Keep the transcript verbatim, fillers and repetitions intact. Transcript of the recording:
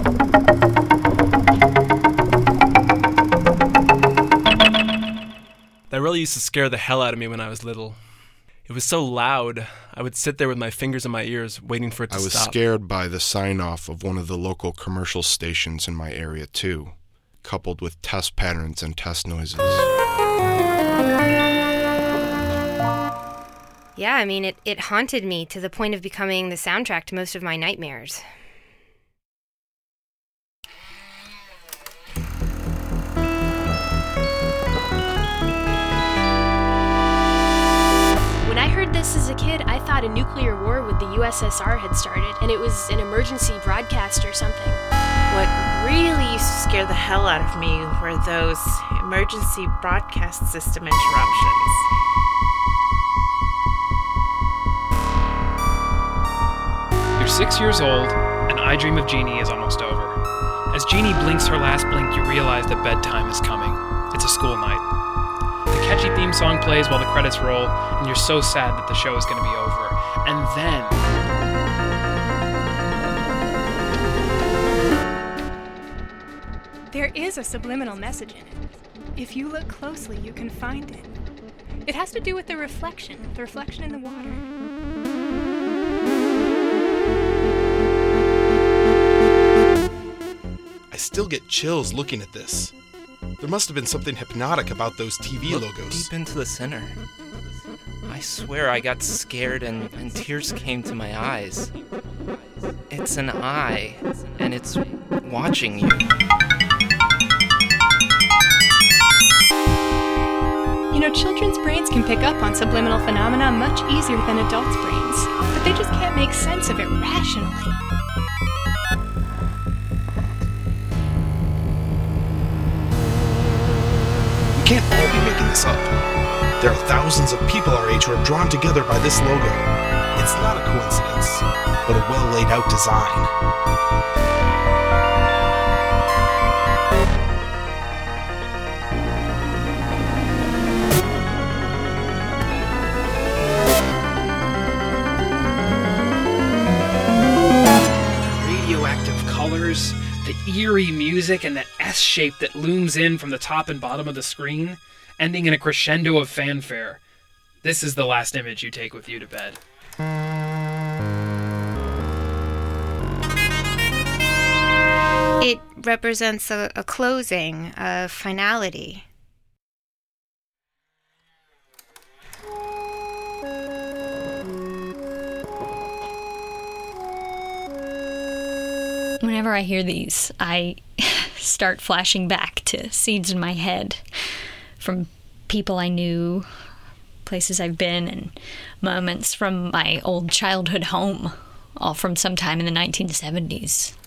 That really used to scare the hell out of me when I was little. It was so loud, I would sit there with my fingers in my ears, waiting for it to I was stop. scared by the sign-off of one of the local commercial stations in my area, too, coupled with test patterns and test noises. Yeah, I mean, it, it haunted me to the point of becoming the soundtrack to most of my nightmares. When I heard this as a kid, I thought a nuclear war with the U S S R had started, and it was an emergency broadcast or something. What really used to scare the hell out of me were those emergency broadcast system interruptions. You're six years old, and I Dream of Jeannie is almost over. As Jeannie blinks her last blink, you realize that bedtime is coming. It's a school night. The catchy theme song plays while the credits roll, and you're so sad that the show is going to be over. And then... There is a subliminal message in it. If you look closely, you can find it. It has to do with the reflection, the reflection in the water. I still get chills looking at this. There must have been something hypnotic about those T V Look logos. deep into the center. I swear I got scared and, and tears came to my eyes. It's an eye, and it's watching you. You know, children's brains can pick up on subliminal phenomena much easier than adults' brains, but they just can't make sense of it rationally. We can't all be making this up. There are thousands of people our age who are drawn together by this logo. It's not a coincidence, but a well laid out design. Radioactive colors, the eerie music, and the S shape that looms in from the top and bottom of the screen, ending in a crescendo of fanfare. This is the last image you take with you to bed. It represents a, a closing, a finality. Whenever I hear these, I start flashing back to scenes in my head from people I knew, places I've been, and moments from my old childhood home, all from sometime in the nineteen seventies.